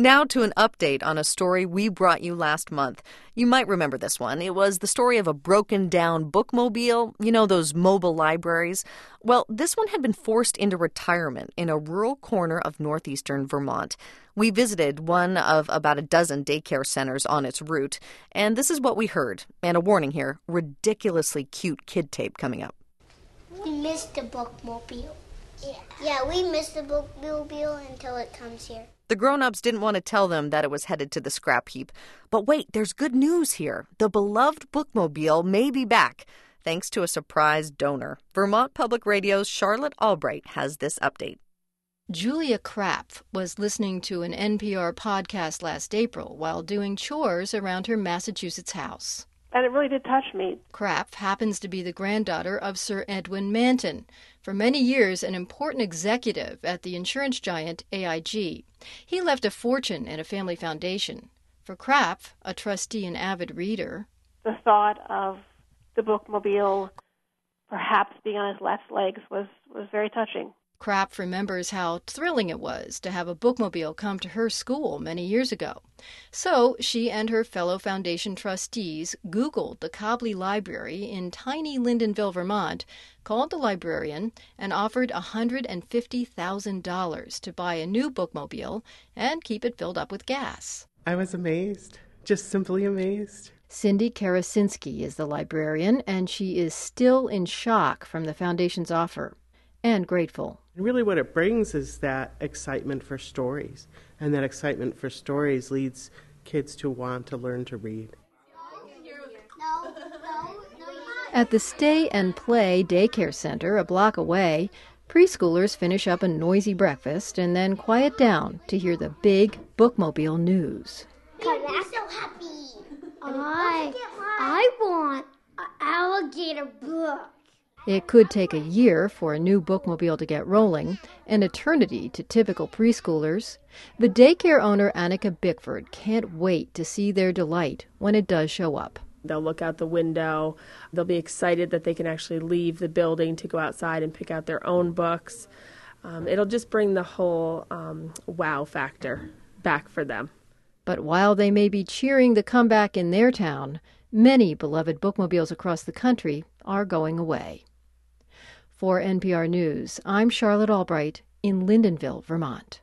Now to an update on a story we brought you last month. You might remember this one. It was the story of a broken-down bookmobile, those mobile libraries. Well, this one had been forced into retirement in a rural corner of northeastern Vermont. We visited one of about a dozen daycare centers on its route, and this is what we heard. And a warning here, ridiculously cute kid tape coming up. We missed the bookmobile. Yeah, we missed the bookmobile until it comes here. The grown-ups didn't want to tell them that it was headed to the scrap heap. But wait, there's good news here. The beloved bookmobile may be back, thanks to a surprise donor. Vermont Public Radio's Charlotte Albright has this update. Julia Krapf was listening to an NPR podcast last April while doing chores around her Massachusetts house. And it really did touch me. Krapf happens to be the granddaughter of Sir Edwin Manton, for many years an important executive at the insurance giant AIG. He left a fortune in a family foundation. For Krapf, a trustee and avid reader, the thought of the bookmobile perhaps being on its last legs was very touching. Krapf remembers how thrilling it was to have a bookmobile come to her school many years ago. So she and her fellow foundation trustees Googled the Cobley Library in tiny Lyndonville, Vermont, called the librarian, and offered $150,000 to buy a new bookmobile and keep it filled up with gas. I was amazed, just simply amazed. Cindy Karasinski is the librarian, and she is still in shock from the foundation's offer, and grateful. Really what it brings is that excitement for stories, and that excitement for stories leads kids to want to learn to read. At the Stay and Play Daycare Center a block away, preschoolers finish up a noisy breakfast and then quiet down to hear the big bookmobile news. I'm so happy. I want an alligator book. It could take a year for a new bookmobile to get rolling, an eternity to typical preschoolers. But daycare owner Annika Bickford can't wait to see their delight when it does show up. They'll look out the window. They'll be excited that they can actually leave the building to go outside and pick out their own books. It'll just bring the whole wow factor back for them. But while they may be cheering the comeback in their town, many beloved bookmobiles across the country are going away. For NPR News, I'm Charlotte Albright in Lyndonville, Vermont.